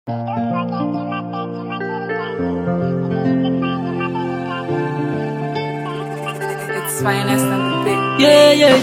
It's finest and the big. Yeah.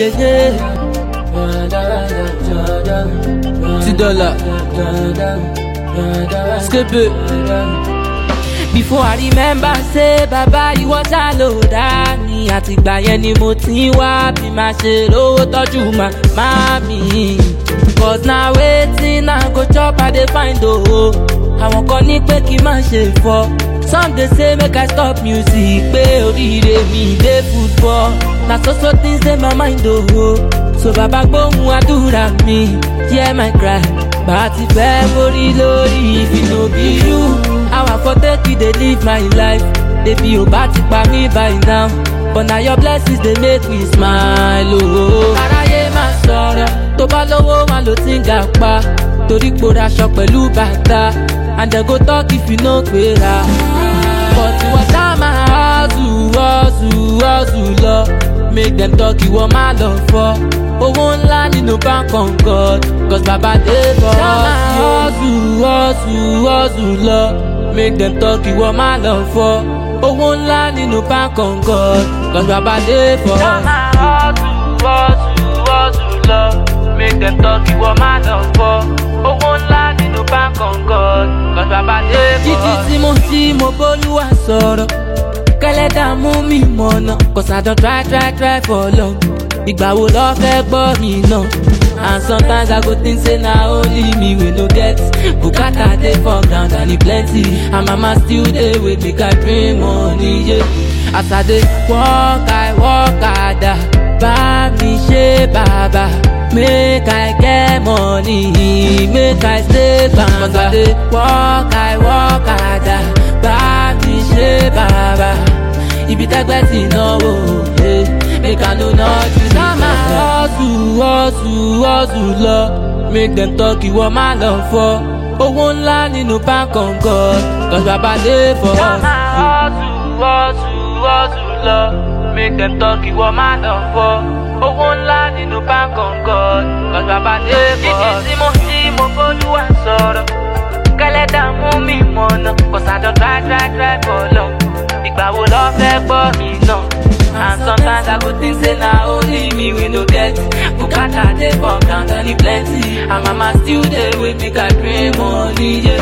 $2. Skip it. Before I remember, say, Baba, you was allowed me. Àtìgbà yẹn ni mo ti ń wá bí máa ṣe rówó tọ́jú màmí. Cause now waiting, I go chop, I dey find oh. Àwọn kan ní pé kí n má ṣe fọ́. Some dey say make I stop music, pé oríire mi dey football. Na so things dey my mind oh. So Baba gbóhùn àdúrà mi, hear my cry. Bá ti fẹ́ borí lórí, if it no be you, how I for take you dey live my life. Baby, ò bá ti pa mí by now, but na your blessings dey make me smile oh. Aráyé máa sọ̀rọ̀, tó bá lówó wọn ló ti ń gà pa. Torí pò raṣọ pẹ̀lú bàtà, and they go talk if you no gbéra. But ìwọ ṣá máa hustle lọ. Make them talk ìwọ má lọ fọ́. Owó ńlá nínú bank on God, cause Baba dey for us. Ṣá máa hustle lọ. Make them talk ìwọ má lọ fọ́. Owó ńlá nínú bank on God, cause Baba dey for us. Ṣá máa hustle lọ. Make them talk ìwọ má lọ fọ́. Owó ńlá nínú bank on God, cause Baba dey for us. Jíjí tí mo bólúwa sọ̀rọ̀, kẹ́lẹ́dà mú mi mọ̀nà, cause I don try for long. Ìgbà wo lọ fẹ́ gbọ́ mi náà? And sometimes I go think say na only me we no get. Bùkátà dey for ground and e plenty, and mama still dey wait make I bring money, yeah. As I dey work harder, bá mi ṣe bàbá. Make I get money, make I stay banga. Cause I dey work harder, bá mi ṣe bàbá. Ibi tẹ́gbẹ́ ti náwó, make I no not use it. Ṣá máa hustle lọ. Make them talk ìwọ má lọ fọ́. Owó ńlá nínú bank on God, cause Baba dey for us. Ṣá máa hustle lọ. Make them talk ìwọ má lọ fọ́. Owó ńlá nínú bank on God, cause Baba dey for us. Jíjí tí mo bólúwa sọ̀rọ̀, kẹ́lẹ́dà mú mi mọ̀nà, cause I don try for long. Ìgbà wo lọ fẹ́ gbọ́ mi náà? And sometimes I go think say na only me we no get. Bùkátà dey for ground and e plenty, and mama still dey wait make I bring money, yeah.